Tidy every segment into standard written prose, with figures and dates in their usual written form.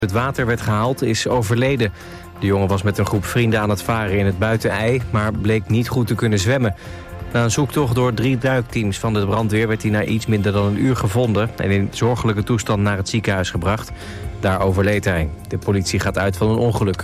het water werd gehaald is overleden. De jongen was met een groep vrienden aan het varen in het Buitenij, maar bleek niet goed te kunnen zwemmen. Na een zoektocht door 3 duikteams van de brandweer werd hij na iets minder dan een uur gevonden en in zorgelijke toestand naar het ziekenhuis gebracht. Daar overleed hij. De politie gaat uit van een ongeluk.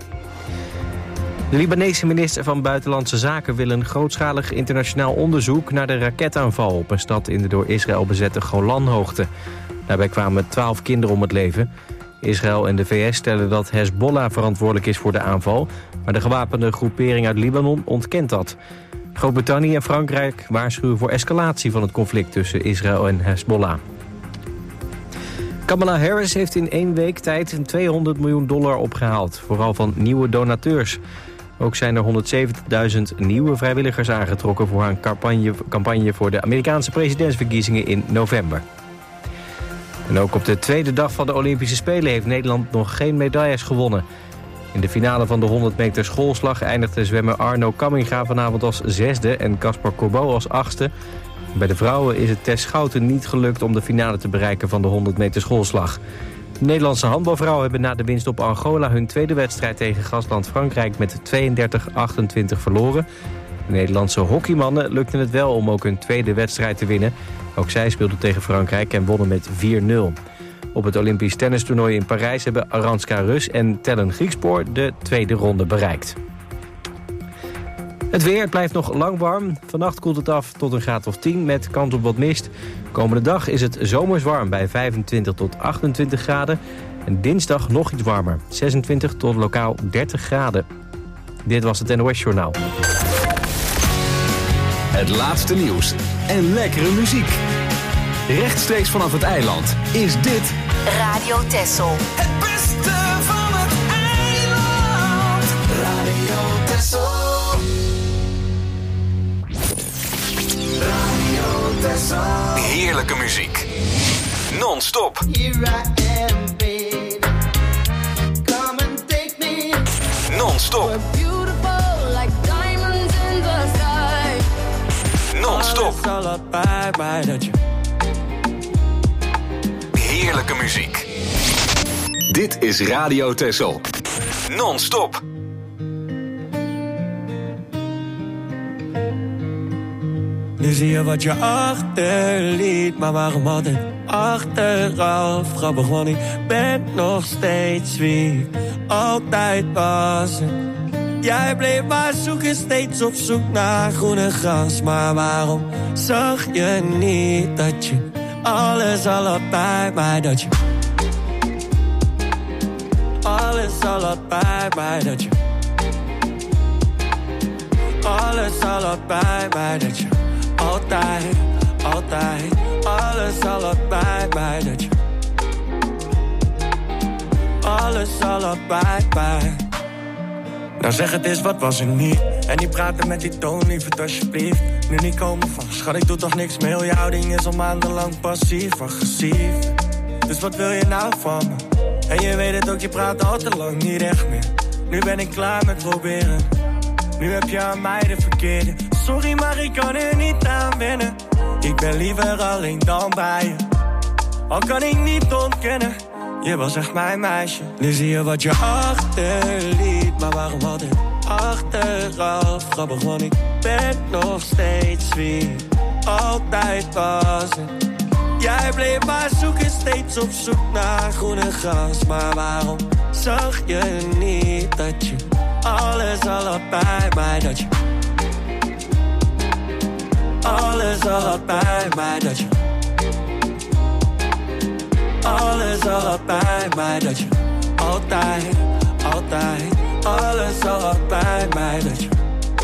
De Libanese minister van Buitenlandse Zaken wil een grootschalig internationaal onderzoek naar de raketaanval op een stad in de door Israël bezette Golanhoogte. Daarbij kwamen 12 kinderen om het leven. Israël en de VS stellen dat Hezbollah verantwoordelijk is voor de aanval, maar de gewapende groepering uit Libanon ontkent dat. Groot-Brittannië en Frankrijk waarschuwen voor escalatie van het conflict tussen Israël en Hezbollah. Kamala Harris heeft in 1 week tijd $200 miljoen opgehaald, vooral van nieuwe donateurs. Ook zijn er 170.000 nieuwe vrijwilligers aangetrokken voor haar campagne voor de Amerikaanse presidentsverkiezingen in november. En ook op de tweede dag van de Olympische Spelen heeft Nederland nog geen medailles gewonnen. In de finale van de 100 meter schoolslag eindigde zwemmer Arno Kamminga vanavond als 6e en Caspar Corbeau als 8e. Bij de vrouwen is het Tess Schouten niet gelukt om de finale te bereiken van de 100 meter schoolslag. De Nederlandse handbalvrouwen hebben na de winst op Angola hun tweede wedstrijd tegen gastland Frankrijk met 32-28 verloren. De Nederlandse hockeymannen lukten het wel om ook hun tweede wedstrijd te winnen. Ook zij speelden tegen Frankrijk en wonnen met 4-0. Op het Olympisch tennistoernooi in Parijs hebben Aranska Rus en Tellen Griekspoor de tweede ronde bereikt. Het weer blijft nog lang warm. Vannacht koelt het af tot een graad of 10 met kans op wat mist. Komende dag is het zomers warm bij 25 tot 28 graden. En dinsdag nog iets warmer, 26 tot lokaal 30 graden. Dit was het NOS Journaal. Het laatste nieuws en lekkere muziek. Rechtstreeks vanaf het eiland is dit Radio Texel. Het beste van het eiland. Radio Texel. Radio Texel. heerlijke muziek. Non-stop. Here I am, baby. Come and take me. Non-stop. We're beautiful like diamonds in the sky. Non-stop. Alles al bij mij dat je... Heerlijke muziek. Dit is Radio Texel. Non-stop. Nu zie je wat je achterliet, maar waarom altijd achteraf? Grappig, want ik ben nog steeds wie altijd was. Jij bleef maar zoeken, steeds op zoek naar groene gras. Maar waarom zag je niet dat je alles al had bij mij, dat je alles al had bij mij, dat je alles al had bij mij, dat je altijd, altijd, alles al had bij mij, dat je alles al had bij mij. Nou zeg het eens, wat was er niet? En die praten met die toon, lieverd alsjeblieft. Nu niet komen van, schat ik doe toch niks meer. Heel je houding is al maandenlang passief, agressief. Dus wat wil je nou van me? En je weet het ook, je praat al te lang niet echt meer. Nu ben ik klaar met proberen. Nu heb je aan mij de verkeerde. Sorry, maar ik kan er niet aan wennen. Ik ben liever alleen dan bij je. Al kan ik niet ontkennen, je was echt mijn meisje. Nu zie je wat je achterliet, maar waarom altijd achteraf? Grappig, want ik ben nog steeds wie altijd was. Jij bleef maar zoeken, steeds op zoek naar groene gras. Maar waarom zag je niet dat je alles al had bij mij, dat je alles al had bij mij, dat je alles al had bij mij, dat je altijd, altijd, alles al had bij mij, dat je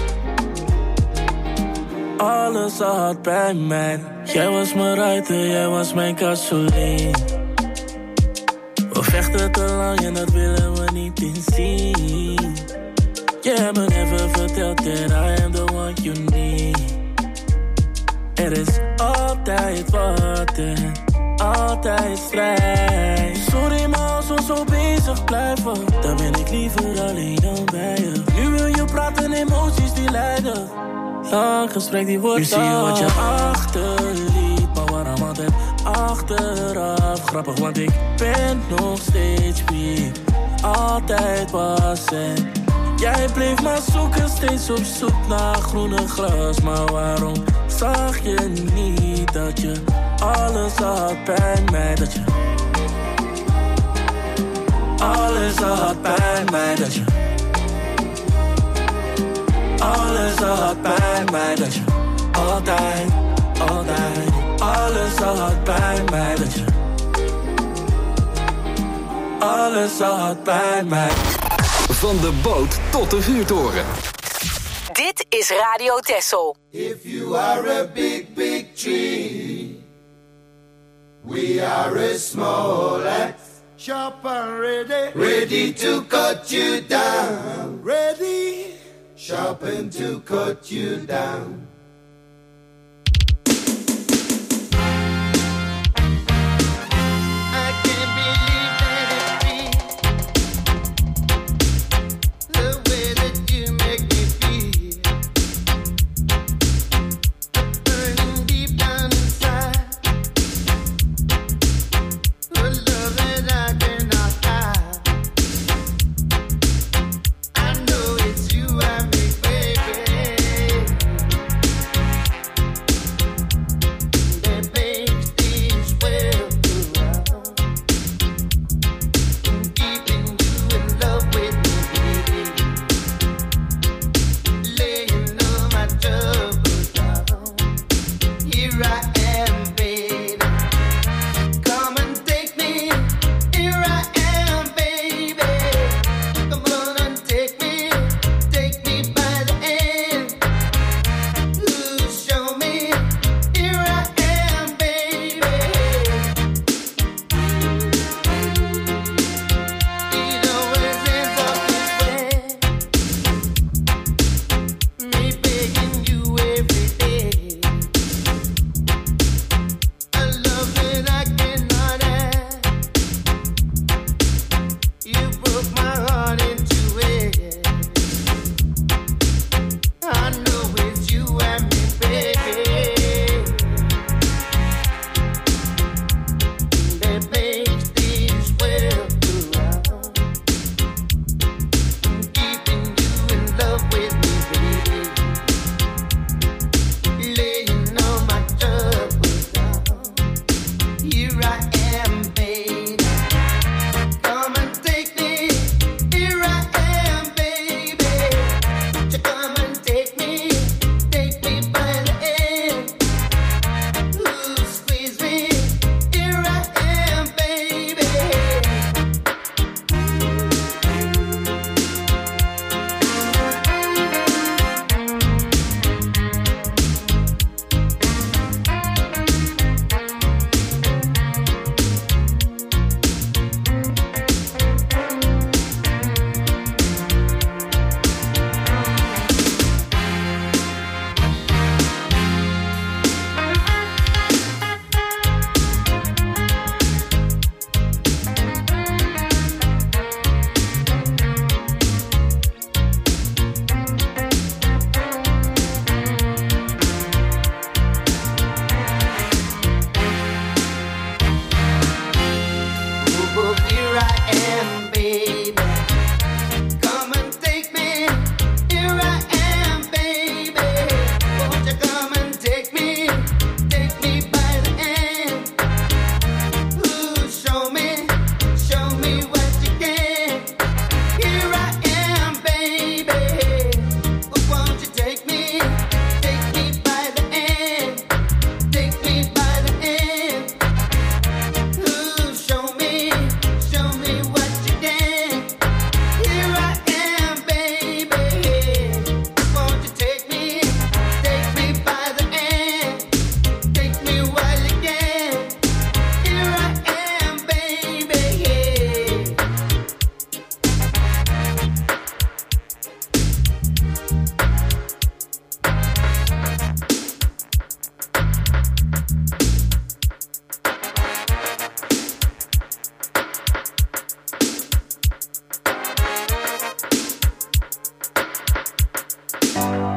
alles al had bij mij. Jij was mijn ruiter, jij was mijn gasoline. We vechten te lang en dat willen we niet inzien. Je hebt me never verteld that I am the one you need. Er is altijd wat en altijd strijd. Sorry, maar als we zo bezig blijven, dan ben ik liever alleen dan bij je. Nu wil je praten, emoties die lijden. Lang gesprek die wordt. Nu zie je wat je achterliet, maar waarom altijd achteraf. Grappig, want ik ben nog steeds wie ik altijd was. En jij bleef maar zoeken, steeds op zoek naar groene gras. Maar waarom zag je niet dat je alles had bij mij? Dat je alles had bij mij, dat je alles had bij mij, dat je altijd, altijd alles had bij mij, dat je alles had bij mij. Van de boot tot de vuurtoren. Dit is Radio Texel. If you are a big, big tree, we are a small axe. Sharp and ready, ready to cut you down. Ready, sharpened to cut you down.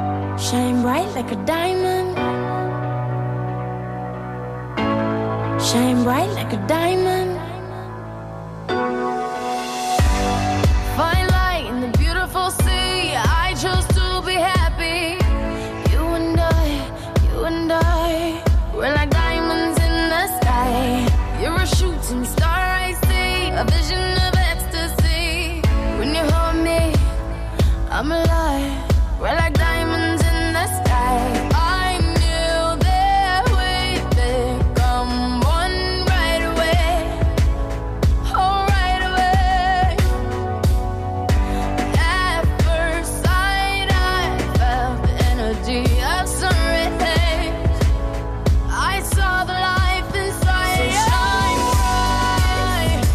like a diamond. shine bright like a diamond. Fine light in the beautiful sea. I chose to be happy. You and I, we're like diamonds in the sky. You're a shooting star, I see, a vision of ecstasy. When you hold me, I'm alive. We're like diamonds in the sky. I knew that we'd become one right away. Oh, right away. At first sight, I felt the energy of sun rays. I saw the life inside. So shine bright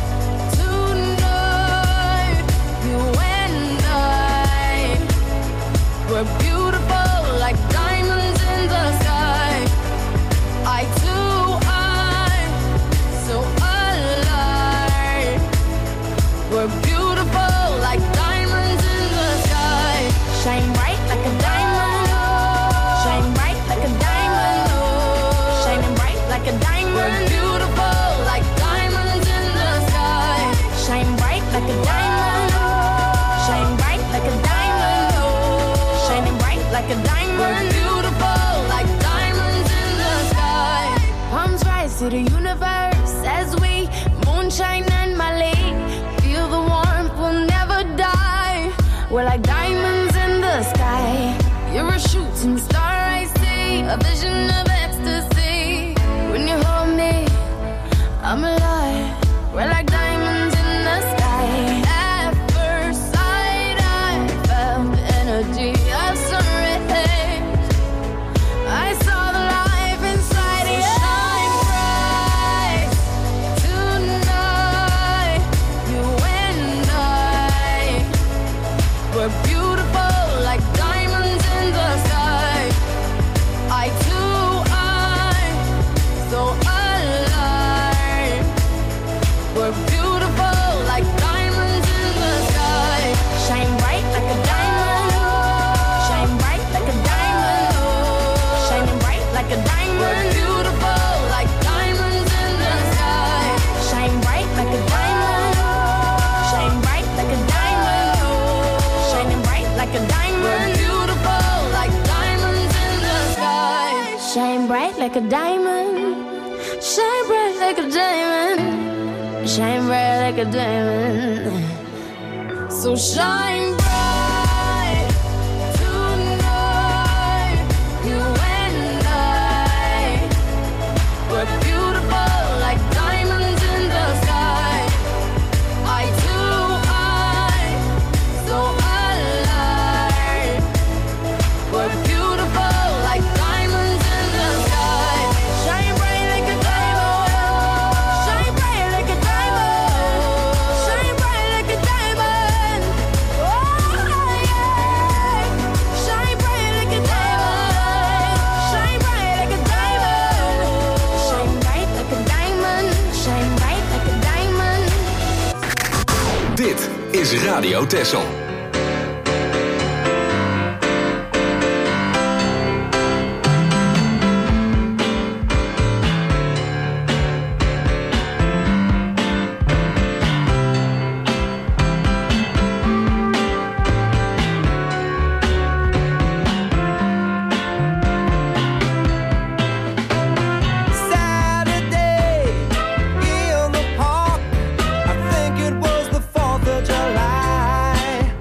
tonight. You and I, we're beautiful like diamonds in the sky. I too, I'm so alive. We're beautiful like diamonds in the sky. Shine bright like a diamond. Shine bright like a diamond. Shining bright like a diamond. We're beautiful like diamonds in the sky. Shine bright like a diamond. Shine bright like a diamond. Shining bright like a diamond. We're beautiful like diamonds in the sky. Palms rise to the universe as we moonshine and Malay. Feel the warmth, we'll never die. We're like diamonds in the sky. You're a shooting star, I see, a vision of ecstasy. When you hold me, I'm alive. We're like diamonds in the sky. At first sight, I felt the energy of sun rays. I saw the life inside you. Shine bright tonight. You and I, we're beautiful like diamonds in the sky. I too, I'm so alive. We're beautiful like diamonds in the sky. Shine bright like a diamond. Shine bright like a diamond. Shining bright like a diamond. We're beautiful like diamonds in the sky. Shine bright like a diamond. Shine bright like a diamond. Shining bright like a diamond. We're beautiful like diamonds in the sky. Shine bright like a diamond. Shine bright like a diamond. Shine bright like a diamond. So shine bright tonight. You and I, we're beautiful like diamonds in the sky. I too, I'm so alive. We're beautiful like diamonds in the sky. Shine bright like a diamond. Shine bright like a diamond. Shine bright like a diamond. Oh yeah. Shine bright like a diamond. Shine bright like a diamond. Shine bright like a diamond. Shine bright like a diamond. Dit is Radio Texel. Saturday in the park, I think it was the 4th of July.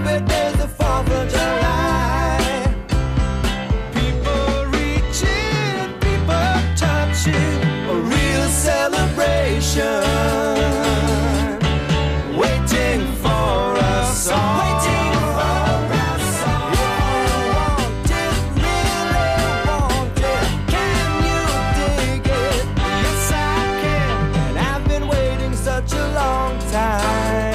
every day's the 4th of July. People reaching, people touching, a real celebration. Waiting for us all. Waiting for us all. If you want it, really want it, can you dig it? Yes, I can. And I've been waiting such a long time.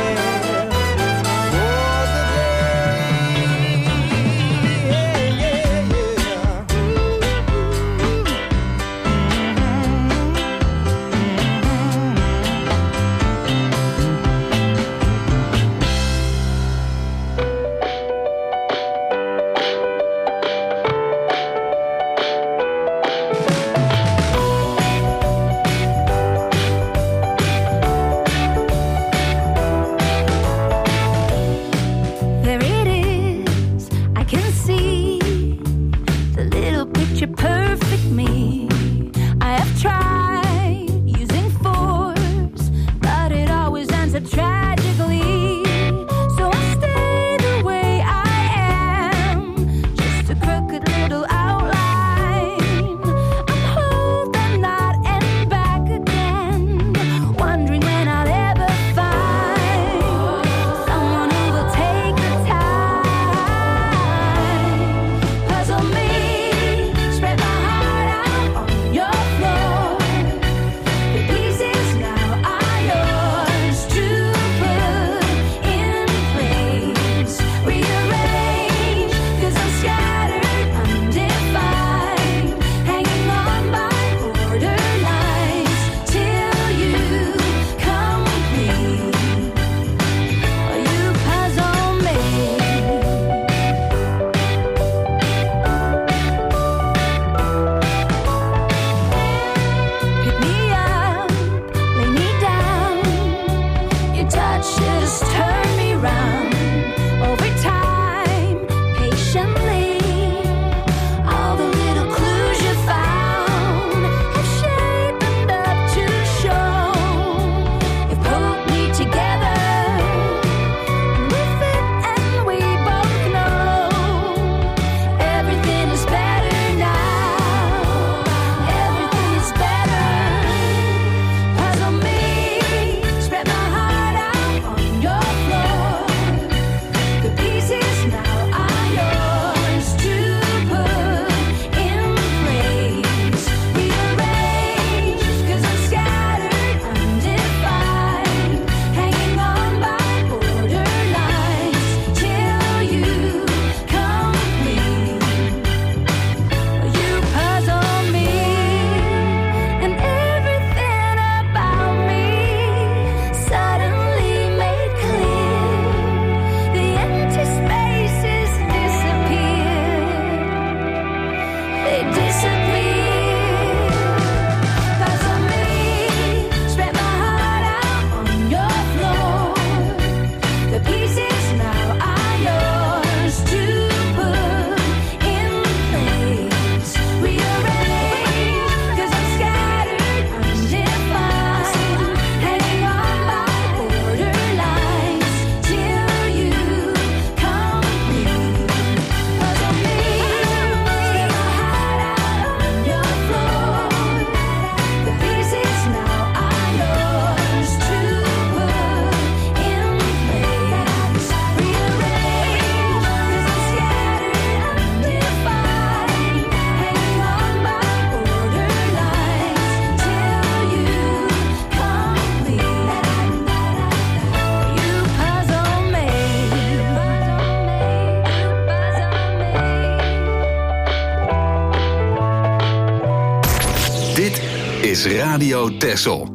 is Radio Texel.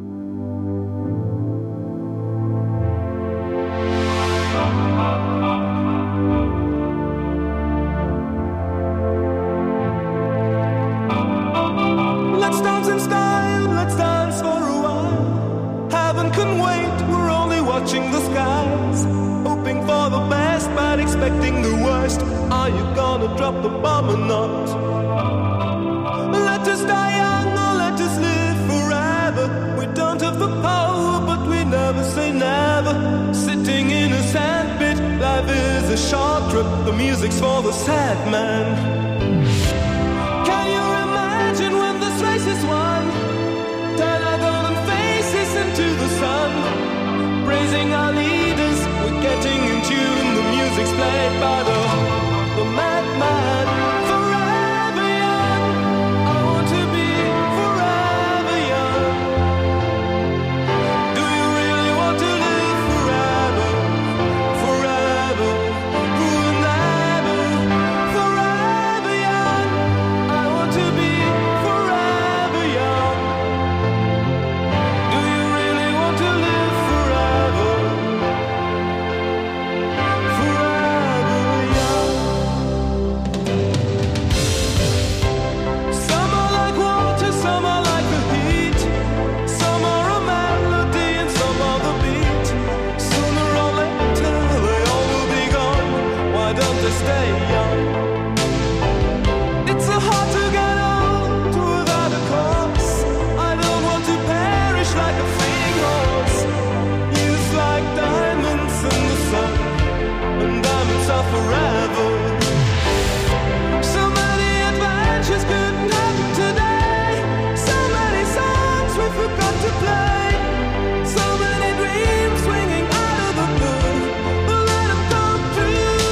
Let's dance in style, let's dance for a while. Heaven can wait, we're only watching the skies. Hoping for the best, but expecting the worst. Are you gonna drop the bomb or not? Let us die young or let us live forever. We don't have the power, but we never say never. Sitting in a sandpit, life Life is a short trip, the music's for the sad man. Can you imagine when this race is won? Turn our golden faces into the sun, praising our leaders, we're getting in tune. The music's played by the madman. Forever young, I want to be forever young. Do you really want to live forever? Forever, forever, forever young. I want to be forever young. Do you really want to live forever? Forever young. Some are like water, some are like the heat. Some are a melody and some are the beat. Sooner or later they all will be gone. Why don't they stay young? It's so hard to get old without a cause. I don't want to perish like a fleeing horse. Youth like diamonds in the sun, and diamonds are forever. So many adventures couldn't happen today. So many songs we forgot to play. So many dreams swinging out of the blue. But let them come true.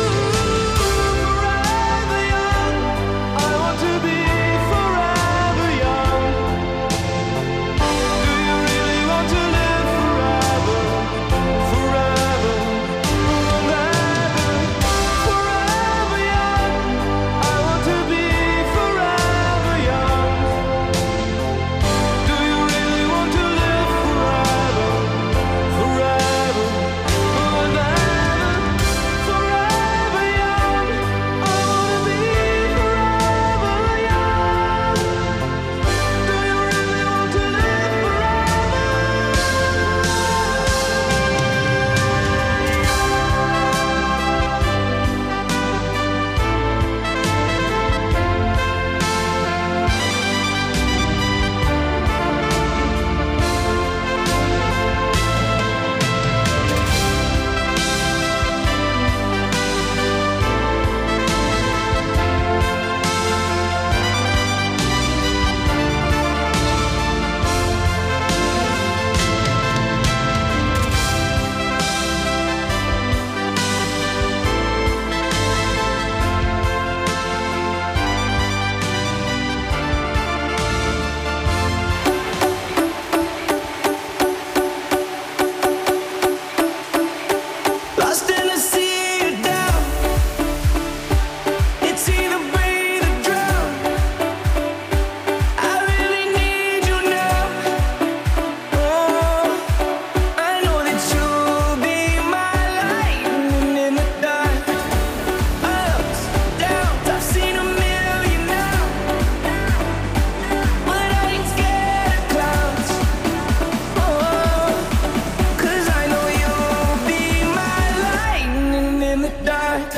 Forever young, I want to be forever young. Do you really want to live forever? Forever, forever, forever young. I want to be forever young. Do you really want to live forever? Forever, forever, forever young. I want to be forever young. Do you really want to live lost in the sea or down? It's either breathe or drown. I really need you now. Oh, I know that you'll be my lightning in the dark. Ups, downs, I've seen a million now, but I ain't scared of clouds. Oh, 'cause I know you'll be my lightning in the dark.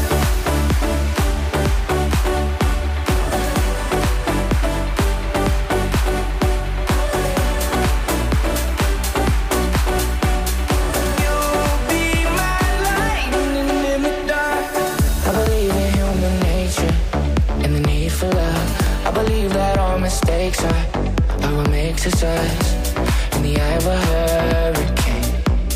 You'll be my lightning in the dark. I believe in human nature and the need for love. I believe that all mistakes are what makes us us. In the eye of a hurricane,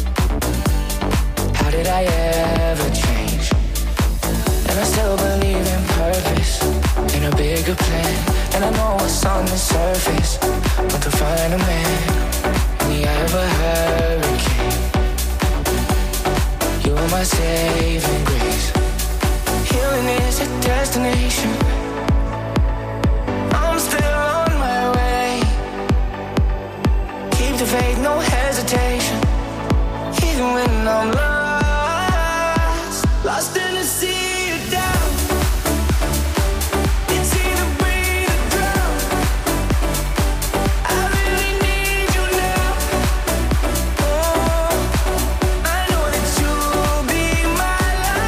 how did I ever change? And I still believe in purpose, in a bigger plan. And I know what's on the surface, but to find a man in the eye of a hurricane, you are my saving grace. Healing is a destination. I'm still on my way. Keep the faith, no hesitation. Even when I'm lost, lost in the sea or down. It's either breathe or drown. I really need you now. Oh, I know that you'll be my life.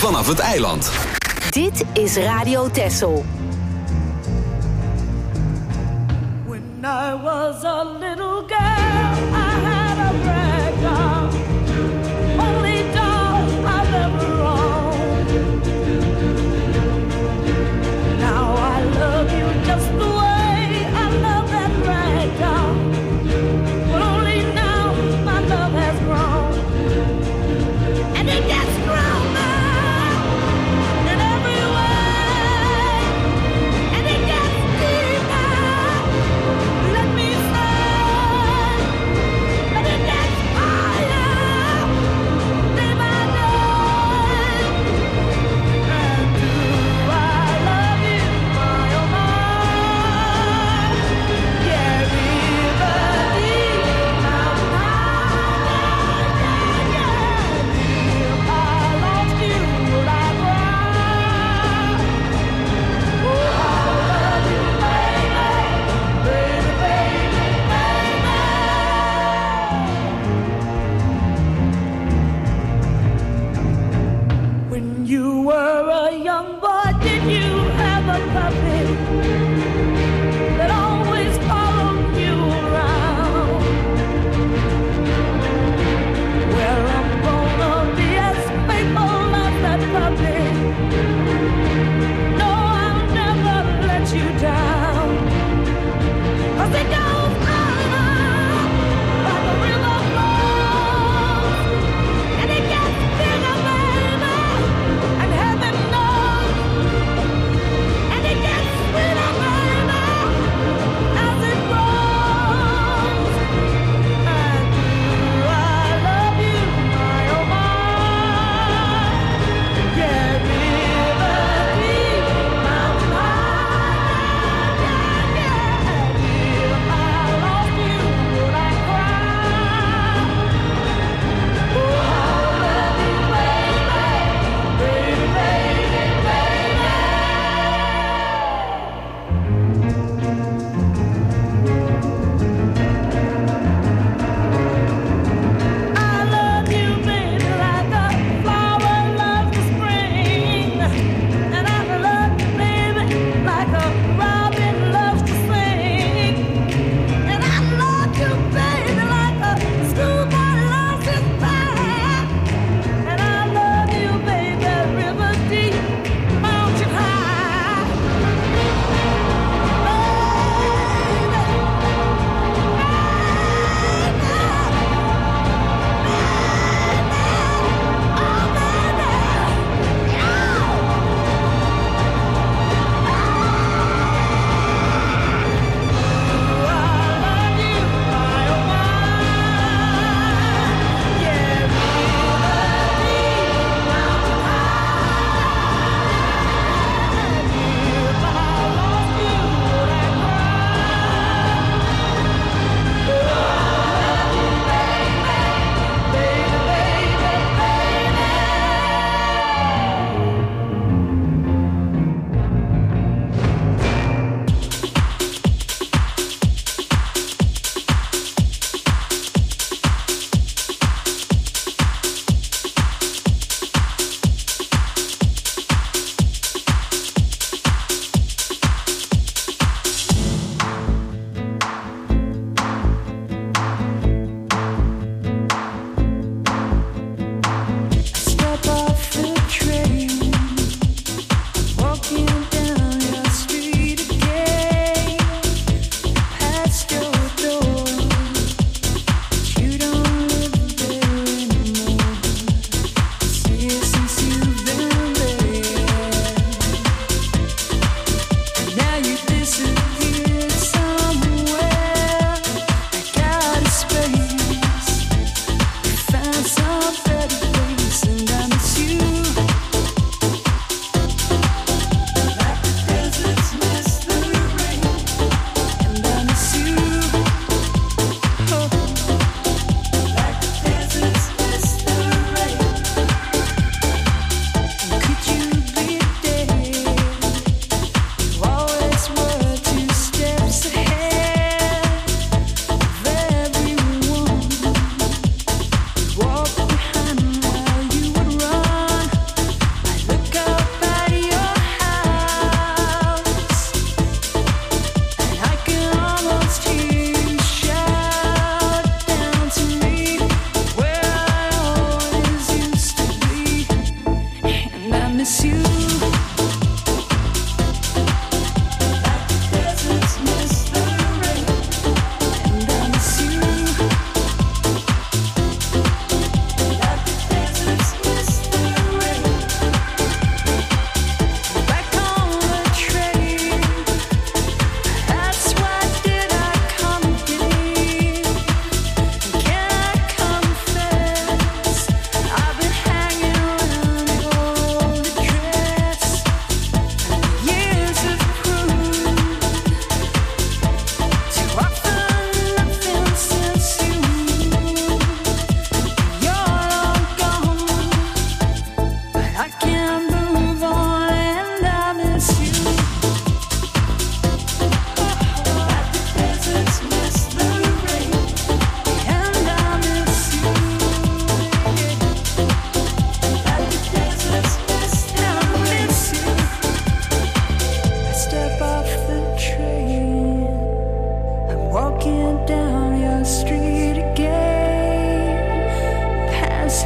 vanaf het eiland. Dit is Radio Texel. When I was a little girl, I had a rag doll, only doll I've ever owned. Now I love you just the way I love that rag doll, but only now my love has grown, and it gets stronger in every way, and it gets deeper. Let me say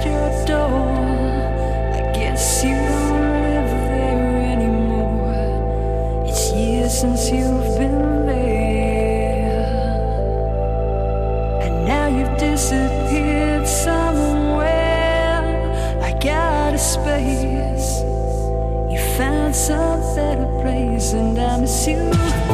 past your door. I guess you don't live there anymore. It's years since you've been there, and now you've disappeared somewhere. Like out of space, you found some better place, and I miss you.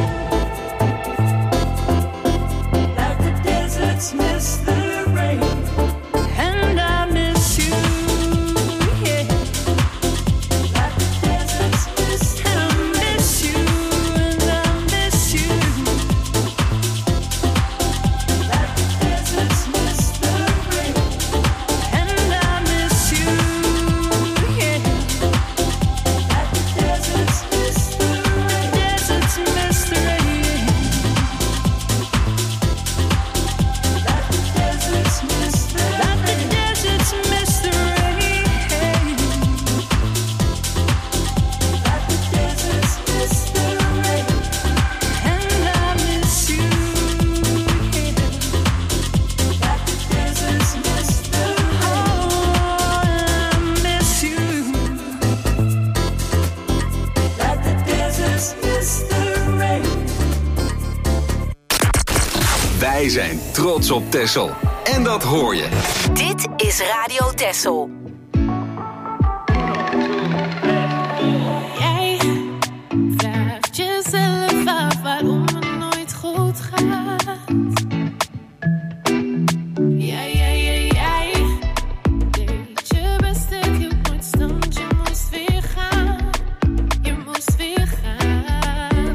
Like the deserts miss the rain, and I miss you, yeah. Like the deserts miss the rain, and I miss you, and I miss you. Like the deserts miss the rain, and I miss you, yeah. Like the deserts miss the rain, deserts miss the rain. Like the deserts miss the rain, like the deserts miss the rain. Like the deserts miss the rain, and I miss you, yeah. Like the deserts miss the rain, oh, I miss you. Like the deserts miss the rain. Wij zijn trots op Texel. En dat hoor je. Dit is Radio Texel. Jij vraagt jezelf af waarom het nooit goed gaat. Jij deed je best, het hield nooit stand. Je moest weer gaan, je moest weer gaan.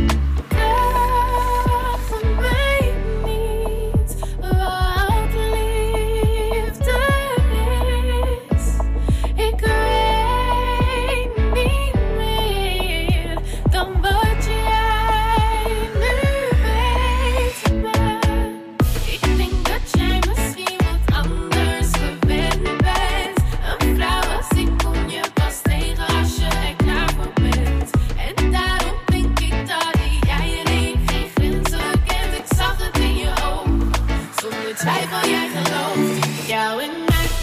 Vraag mij niet wat liefde is. Ik weet niet meer dan wat jij nu weet. Maar ik denk dat jij misschien wat anders gewend bent. Een vrouw als ik kom je pas tegen als je er klaar voor bent. En daarom denk ik dat jij en ik geen grenzen kent. Ik zag het in je ogen, zonder twijfel jij gelooft in jou en mij.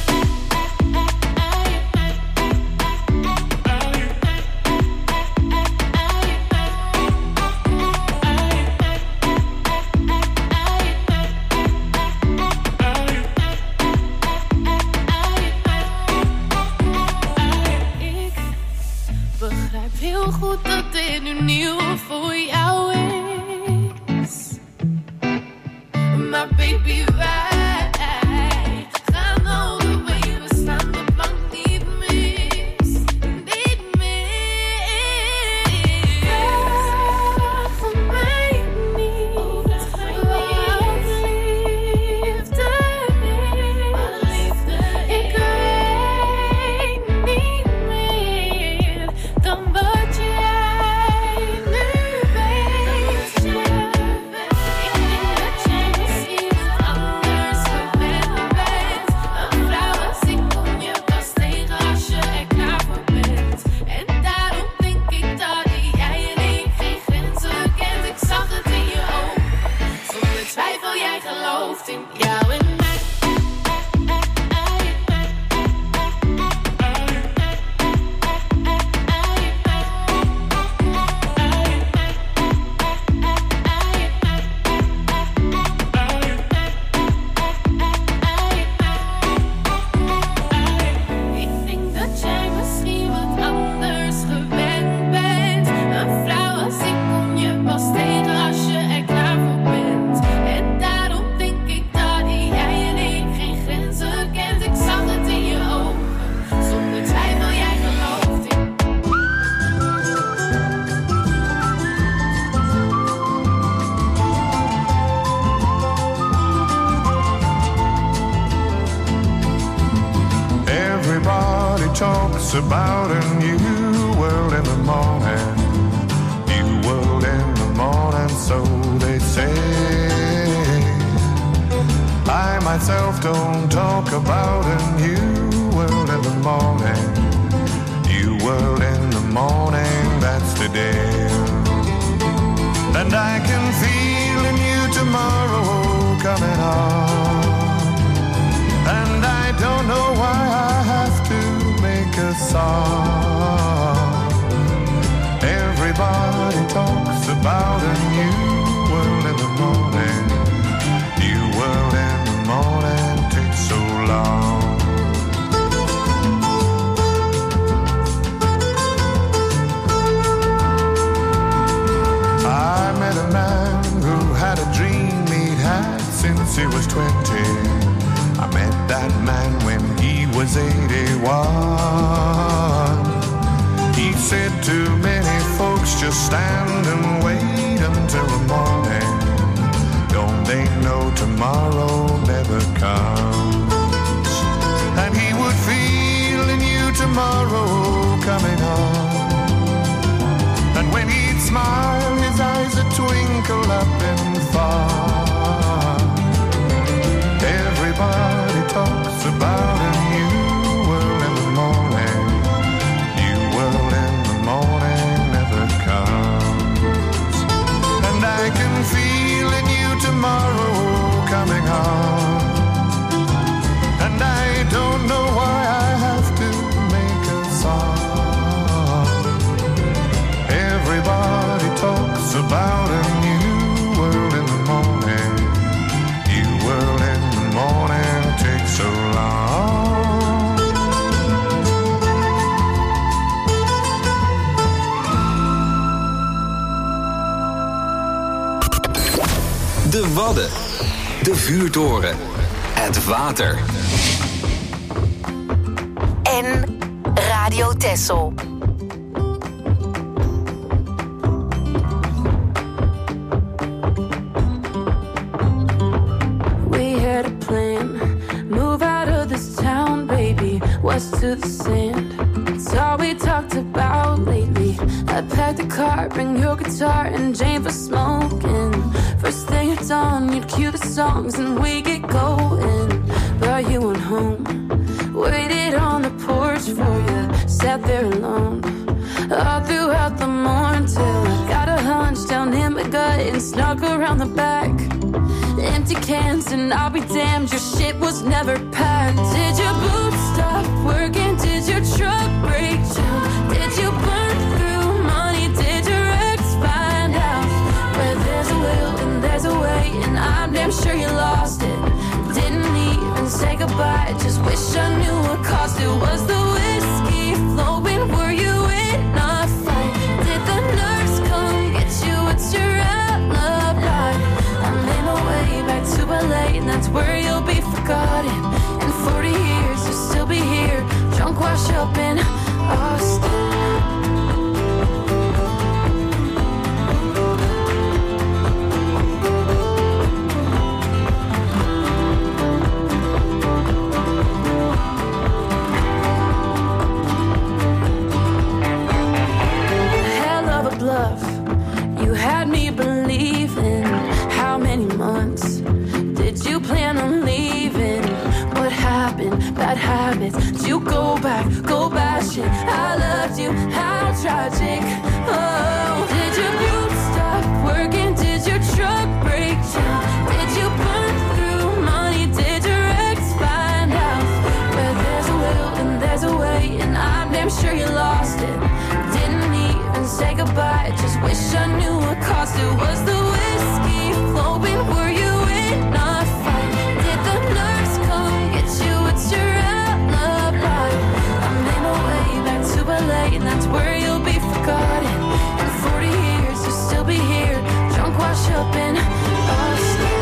Ik begrijp heel goed dat dit nu nieuw voor jou is. Maar baby, wij gaan all the way. We staan de plank niet mis, niet mis. Vraag mij niet wat liefde is. Ik weet niet meer dan wat jij nu weet. Ik denk dat jij misschien wat anders gewend bent. Een vrouw als ik kom je pas tegen als je er klaar voor bent. En daarom denk ik dat jij en ik geen grenzen kent. Ik zag het in je ogen, zonder twijfel jij gelooft in jou en mij. Ik denk dat jij misschien wat anders gewend bent. Een vrouw als ik kom je pas tegen als je er klaar voor bent. En daarom denk ik dat jij en ik geen grenzen kent. Ik zag het in je ogen, zonder twijfel jij gelooft in. Everybody talks about a new world in the morning. New world in the morning, so they say. I myself don't talk about a new world in the morning. New world in the morning, that's the day. And I can feel a new tomorrow coming on. And I don't know why a song. Everybody talks about a new world in the morning. New world in the morning takes so long. I met a man who had a dream he'd had since he was 20. I met that man when he was 81. He said to many folks, just stand and wait until the morning. Don't they know tomorrow never comes? And he would feel a new tomorrow coming on. And when he'd smile, his eyes would twinkle up and far. Everybody talks about a new world in the morning. New world in the morning never comes. And I can feel a new tomorrow coming on. And I don't know why I have to make a song. Everybody talks about a new world in the morning. New world in the morning takes so long. De Wadden. De Vuurtoren. Het water. En Radio Texel. We had a plan, move out of this town, baby, west to the sand. It's all we talked about lately. I packed the car, bring your guitar and Jane for smoking. First thing at dawn, you'd cue the songs and we get going. But you went home, waited on the porch for you, sat there alone all throughout the morning till I got a hunch down in my gut and snuck around the back. Empty cans and I'll be damned, your shit was never packed. Did your boots stop working? Did your truck break down? Did you burn through money? Did your ex find out? Where there's a will and there's a way, and I'm damn sure you lost it. Didn't even say goodbye, just wish I knew what caused it. Was the whiskey flowing? Were you in a fight? Did the nurse come get you? What's your alibi? I made my way back to LA, and that's where you'll be forgotten. In 40 years, you'll still be here, drunk, wash up in Austin. Bluff. You had me believing. How many months did you plan on leaving? What happened? Bad habits. Did you go back? Go bashing. I loved you. How tragic. Oh, did your boots stop working? Did your truck break down? Did you burn through money? Did your ex find out? Where there's a will and there's a way, and I'm damn sure you lost it. Didn't even say goodbye, just wish I knew what caused it. Was the whiskey flowing? Were you in a fight? Did the nurse come get you? What's your alibi? I made my way back to LA, and that's where you'll be forgotten. In 40 years, you'll still be here, drunk, wash up in Austin.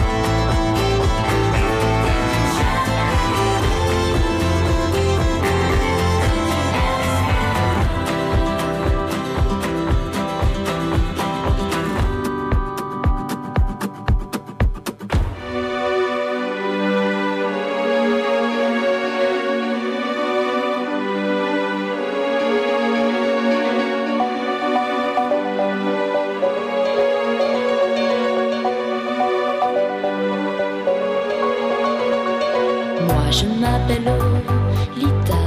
Je m'appelle Lolita,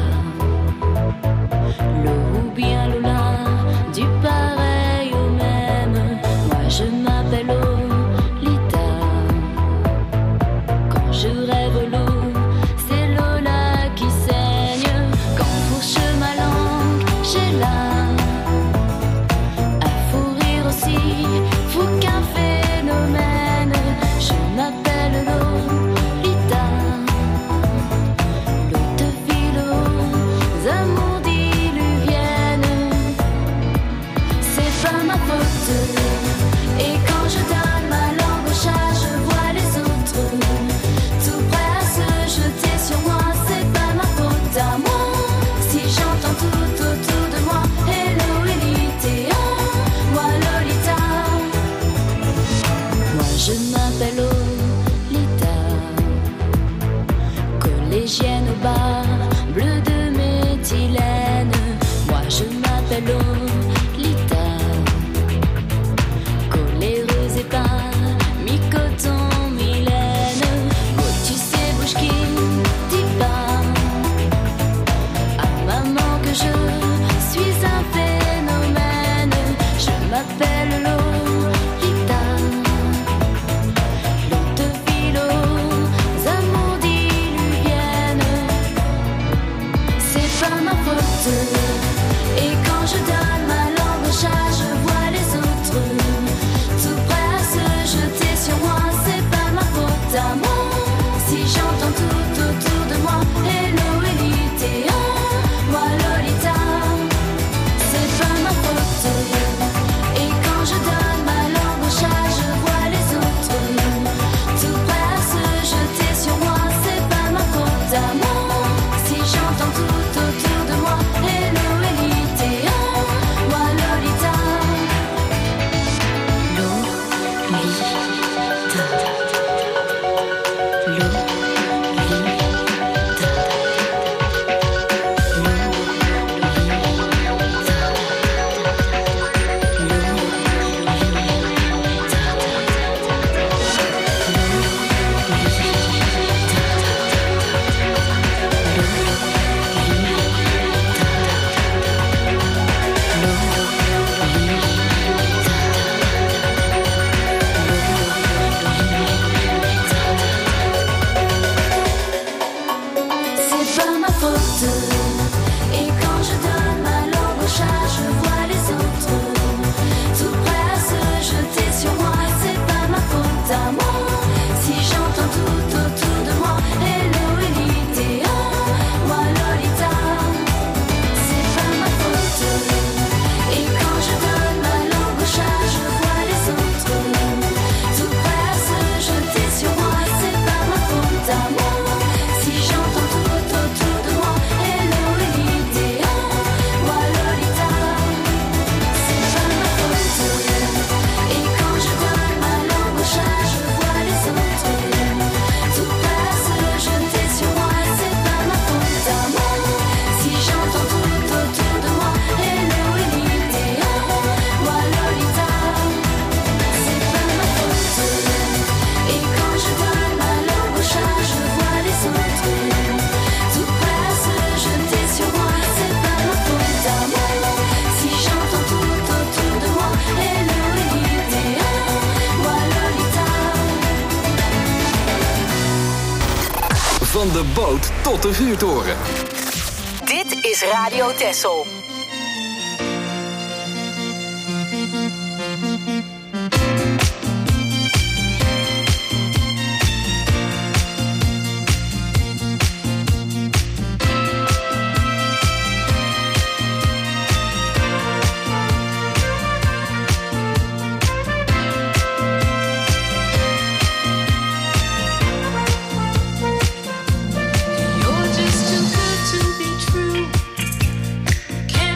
Lo ou bien Lola, du pareil au même. Moi je m'appelle Lolita. Quand je rêve l'eau, c'est Lola qui saigne. Quand pour chemin traîne au bar, bleu de méthylène. Moi je m'appelle Lolita, coléreuse et pas mi-coton, Mylène. Motus et bouche qui dit pas à maman que je suis un phénomène. Je m'appelle Lolita, l'eau de philo, amours diluviennes. C'est pas ma faute. Et quand je donne ma langue au chat, je vois les autres tout prêts à se jeter sur moi. C'est pas ma faute à moi si j'entends tout autour de moi hello élite, moi Lolita. C'est pas ma faute. Et quand je donne ma langue au chat, je vois les autres tout prêts à se jeter sur moi. C'est pas ma faute à moi si j'entends tout autour de moi hello élite, moi Lolita. C'est pas ma faute. Et quand je donne ma langue au chat, je vois les autres tout prêts à se jeter sur moi. C'est pas ma faute à moi si j'entends tout autour de moi hello élite, moi Lolita. C'est pas ma faute. Et quand je donne ma langue au chat, je vois les autres tout prêts à se jeter sur moi. C'est pas ma faute à moi si j'entends tout autour de moi hello élite, moi Lolita. C'est pas ma faute. Et quand je donne ma langue au chat, je vois les autres tout prêts à se jeter sur moi. C'est pas ma faute à moi si j'entends tout autour de moi hello élite, moi Lolita. C'est pas ma faute. Et quand je donne ma langue au chat, je vois les autres tout prêts à se jeter sur moi. C'est pas ma faute à moi si j'entends tout autour de moi hello élite, moi Lolita. Van de boot tot de vuurtoren. Dit is Radio Texel. You're just too good to be true.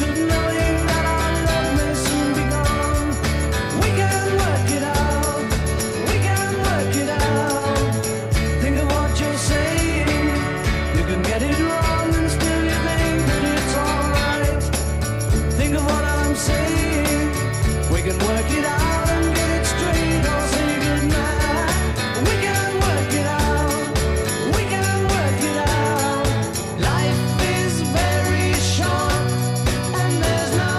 of knowing that our love may soon be gone. We can work it out. We can work it out. Think of what you're saying. You can get it wrong and still you think that it's alright. Think of what I'm saying. We can work it out and get it straight or say goodnight. We can work it out. We can work it out. Life is very short and there's no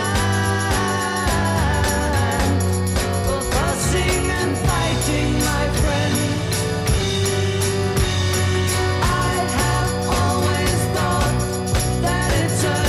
time for fussing and fighting, my friend. I have always thought that it's a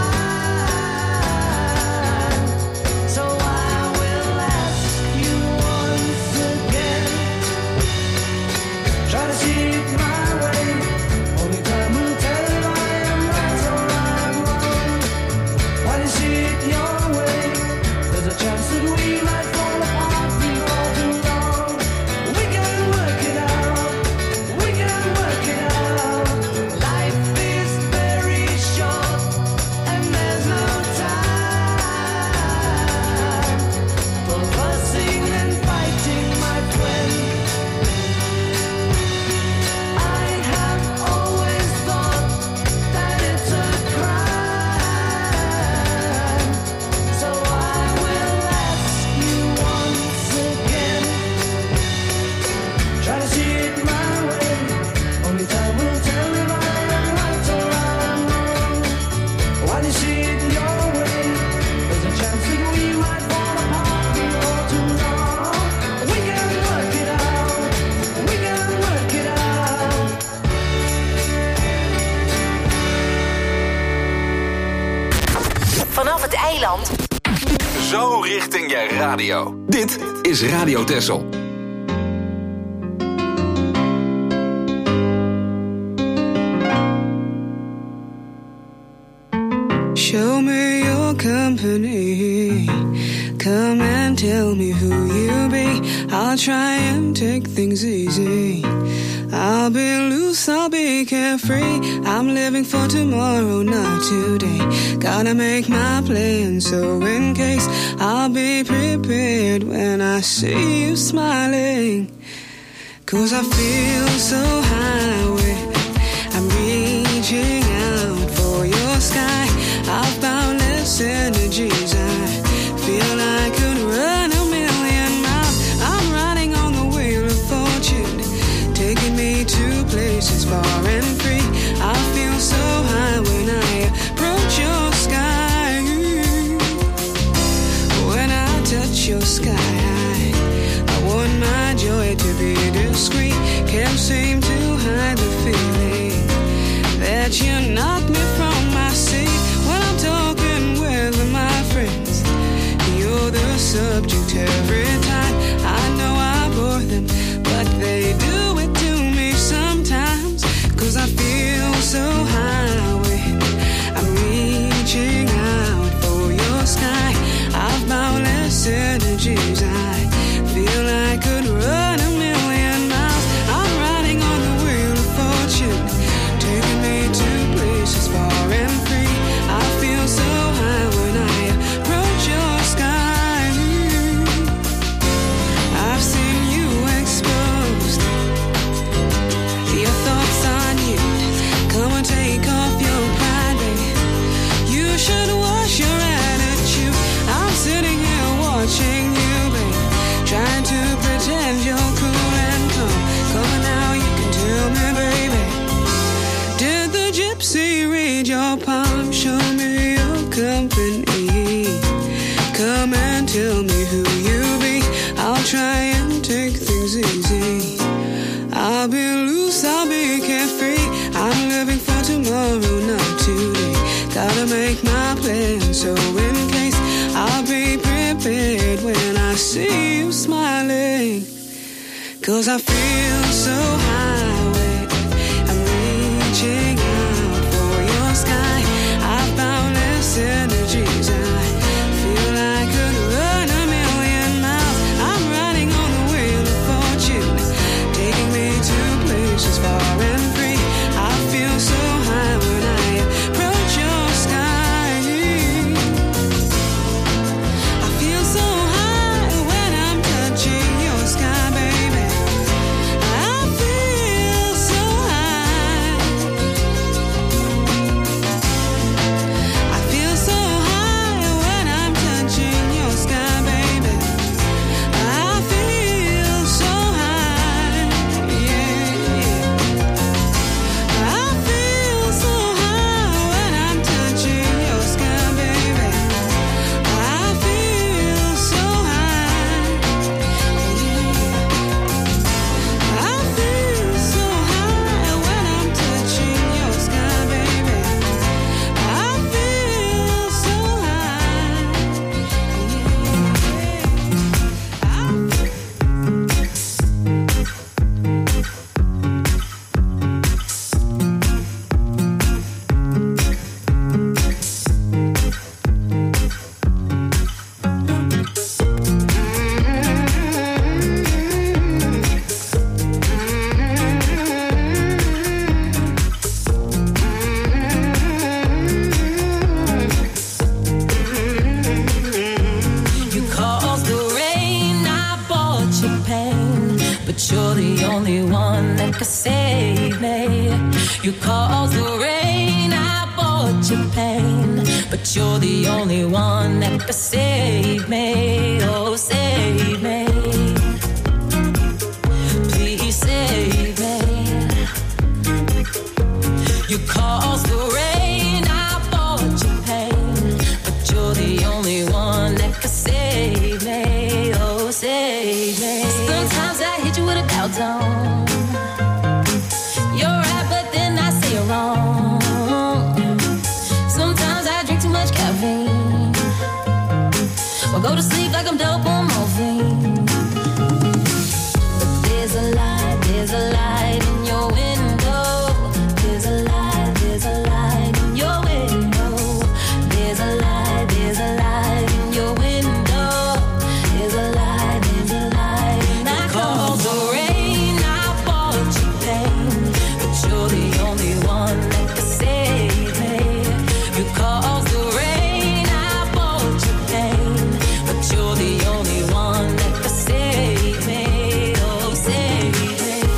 crime. So I will ask you once again. Try to see it my way. Only time will tell if I am right or I'm wrong. Why do you see it your way? There's a chance that we might fall apart before too long. We can work it out. We can work it out. Life is very short and there's no time for fussing and fighting, my friend. I have always thought that it's a crime. So I will ask you once again. Try to see it my way. Only time will tell if I am right or I'm wrong. Why do you see it your way? There's a chance that we might fall apart before too long. We can work it out. We can work it out. Vanaf het eiland. Zo richting je radio. Dit is Radio Texel. Show me your company. Come and tell me who you be. I'll try and take things easy. I'll be loose, I'll be carefree. I'm living for tomorrow, not today. Gotta make my plan, so in case I'll be prepared when I see you smiling. 'Cause I feel so high with I'm reaching out for your sky. I've boundless energies. I feel I could run a million miles. I'm riding on the wheel of fortune, taking me to places far and free. I feel so high when I approach your sky. When I touch your sky, I want my joy to be discreet. Can't seem to hide the feeling that you knock me from my seat. When I'm talking with my friends, you're the subject every time. I know I bore them, but they do it to me sometimes. 'Cause I feel so high when I'm reaching out for your sky. I've boundless energies. I feel I could run a million miles. I'm riding on the wheel of fortune, taking me to places far and free. I feel so high when I approach your sky. I've seen you exposed, your thoughts on you. Come and take off your pride, baby. You should wash your attitude. I'm sitting here watching you, baby, trying to pretend you're cool and calm. Come on now, you can tell me, baby. Did the gypsy read your palm? Show me your company. Come and tell me who you be. I'll try and take things easy. I'll be loose, I'll be carefree. I'm living for tomorrow, not today. Gotta make my plan, so in case I'll be prepared when I see you smiling. 'Cause I feel so high when I'm reaching out for your sky. I've boundless energies. I feel I could run a million miles. I'm riding on the wheel of fortune, taking me to places far and free. I feel so high when I approach your sky. only one that could save me. You caused the rain, I bought your pain, but you're the only one that could save me. Oh, save me. Please save me. You caused the rain, I bought your pain, but you're the only one that could save me. Oh, save me. Sometimes I hit you with a doubt zone. You're right, but then I say you're wrong. Sometimes I drink too much caffeine, or go to sleep like I'm dope on morphine. But there's a light in your window. There's a light in your window. There's a light in your window. There's a light, and I caused the rain, I bought you pain, but you're the only one that could save me. You caused the rain, I bought you pain, but you're the only one that could save me. Oh, save me.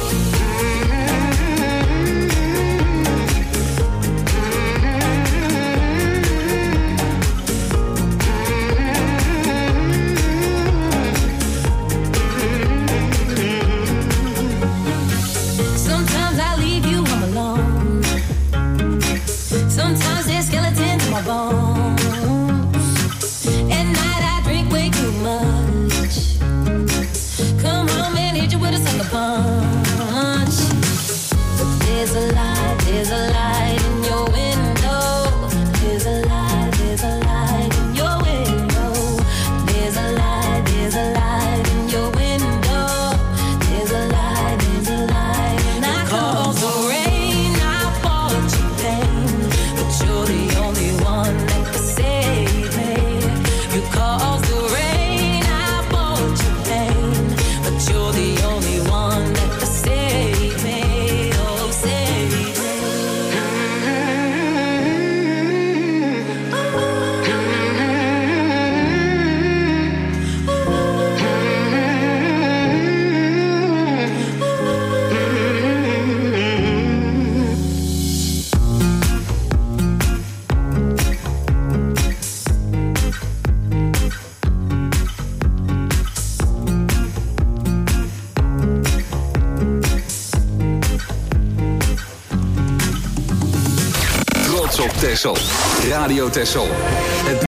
Sometimes I leave you home alone. Sometimes there's skeletons in my bones. At night I drink way too much. Come home and hit you with a sucker punch. But there's a light in your window. There's a light in your window. There's a light in your window. There's a light, and I caused the rain, I bought you pain, but you're the only one that could save me. You caused the rain, I bought you pain, but you're the only one that could save me. Oh, save me. Trots op Texel. Radio Texel. Het